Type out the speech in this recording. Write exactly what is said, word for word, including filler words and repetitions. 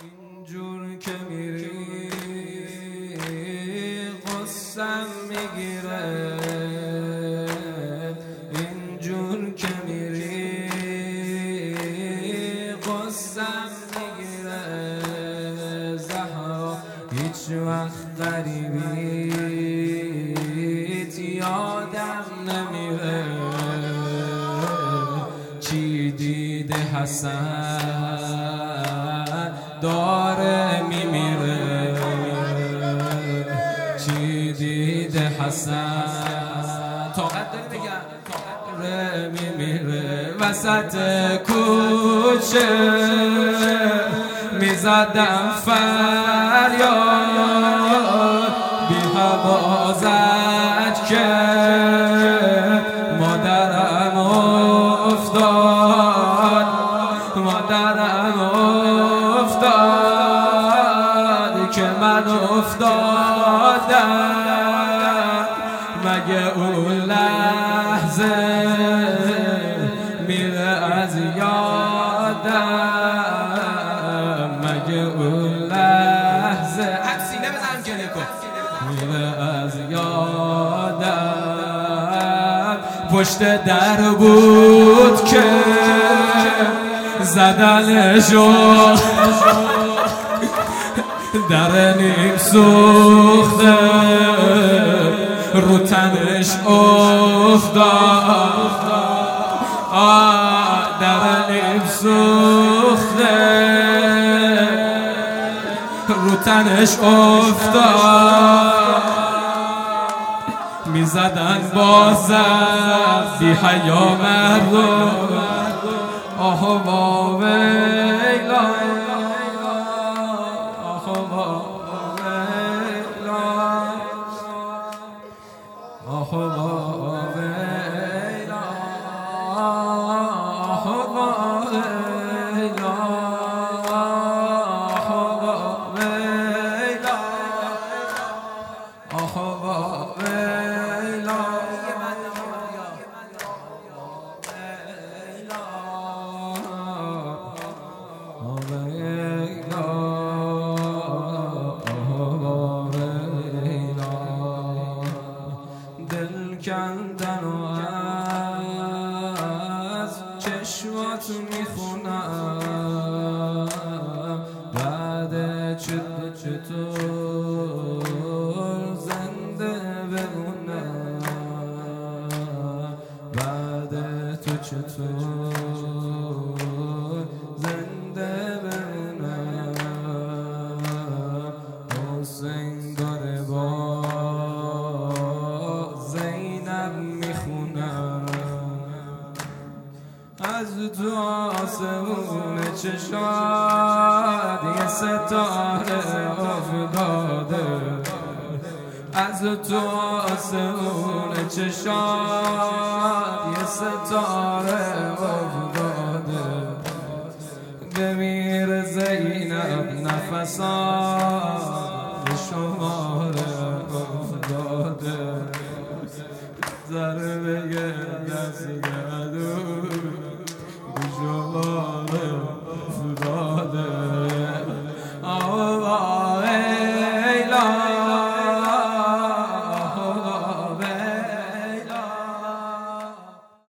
اینجور که میری قصم میگیره، اینجور که میری قصم میگیره. زهرا هیچ وقت غریبیت یادم نمیره. چی دیده حسن داره میمیره، چی دیده حسن طاقت داری بگم داره میمیره. وسط کوچه میزدم فریاد، بی حوازت که مادرم افتاد، مادرم افتاد که من افتادم. مگه اون لحظه میره از یادم، مگه اون لحظه عکسینه بزنم گله کن میره از یادم. پشت در بود که زدنشو، در نیم سوخته رو تنش افتاد، در نیم سوخته رو تنش افتاد. میزدن بازم بی حیا مردم، آه با ویلا، آه با ویلا، آه با ویلا، آه با ویلا، آه با ویلا، آه با ویلا. دل کندن و از چشمات میخونم، بعد چطور چطور زنده بمونم، بعد تو چطور زنده بمونم. حسین داره با زینب میخونم، از تو آسمون چشاد یه ستاره افتاده، از تو آسمون چشاد یه ستاره افتاده. بمیر زینب نفسات